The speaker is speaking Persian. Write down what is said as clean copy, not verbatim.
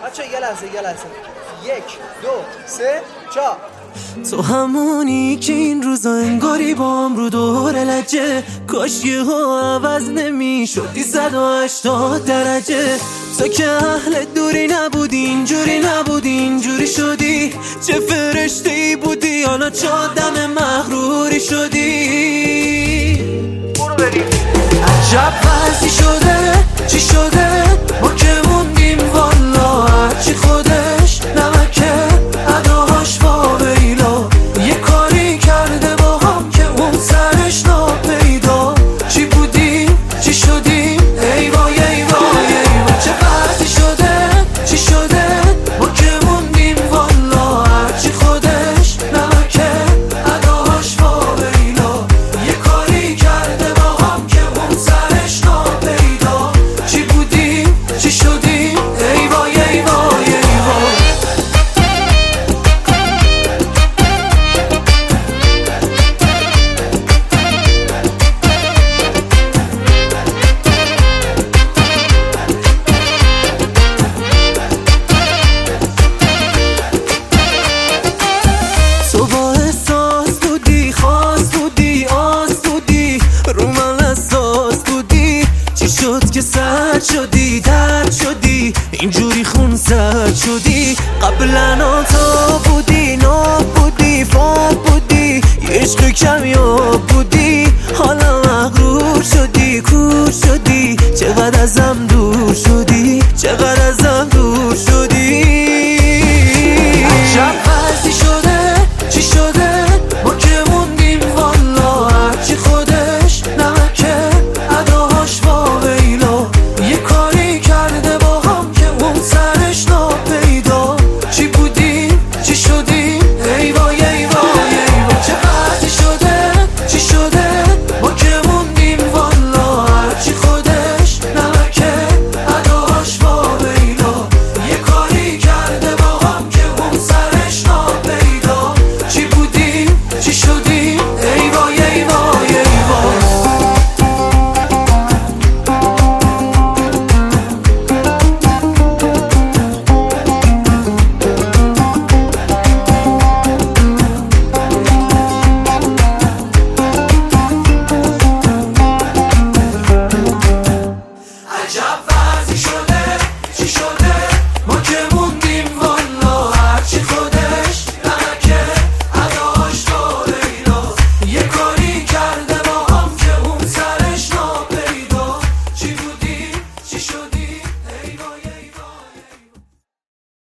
بچه یه لحظه 1 2 3 4. تو همونی که این روزا انگاری بام رو دور لجه، کاش یه ها عوض نمی شدی 180 درجه. تو که اهل دوری نبودی، اینجوری نبودی، اینجوری شدی. چه فرشته ای بودی، حالا چه آدم مغروری شدی. برو بریم. عجب وضعی شده، چی شده؟ ما که موندیم والا، هرچی خودش نمکه اداهاش واویلا. یه کاری کرده با هم که اون سرش ناپیدا. چی بودیم، چی شدیم، ای وای ای وای ای وای. چه وضعی شده، چی شده؟ ما که موندیم والا، هرچی خودش نمکه اداهاش واویلا. یه کاری کرده با هم که اون سرش ناپیدا. چی بودیم، چی شدیم، ای وای ای وای ای وای. تو با احساس بودی، خاص بودی، آس بودی، رو من اساس بودی. چی شد که سرد شدی، درد شدی، اینجوری خون سرد شدی. قبلا تا بودی، ناب بودی، فاب بودی، یه عشق کمیاب بودی. حالا مغرور شدی، کور شدی، چقدر ازم دور شدی، چقدر ازم دور شدی. عجب وضعی شده، چی شده؟ ما که موندیم والا، هرچی خودش نمکه اداهاش واویلا. یه کاری کرده با هم که اون سرش ناپیدا. چی بودیم، چی شدیم، ای وای ای وای ای وای. چه وضعی شده، چی شده؟ ما که موندیم والا، هرچی خودش نمکه اداهاش واویلا. یه کاری کرده با هم که اون سرش ناپیدا. چی بودیم، چی شدیم، ای وای ای وای ای وای. عجب وضعی شده.